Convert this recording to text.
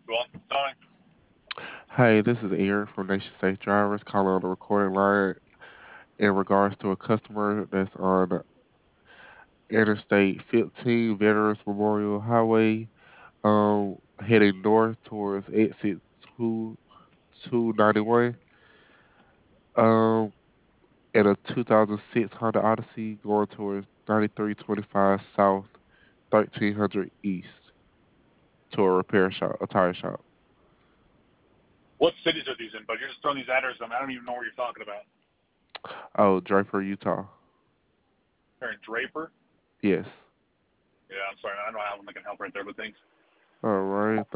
Well, Tony, Hey, this is Eric from Nation Safe Drivers calling on the recording line in regards to a customer that's on Interstate 15 Veterans Memorial Highway, heading north towards exit 291, um, in a 2006 Honda Odyssey going towards 9325 South 1300 East to a repair shop, a tire shop. what cities are these in? But you're just throwing these addresses. I don't even know what you're talking about. Oh, Draper, Utah. They're in Draper. Yes. Yeah, I'm sorry, man. I don't know how I can help right there, but thanks. All right.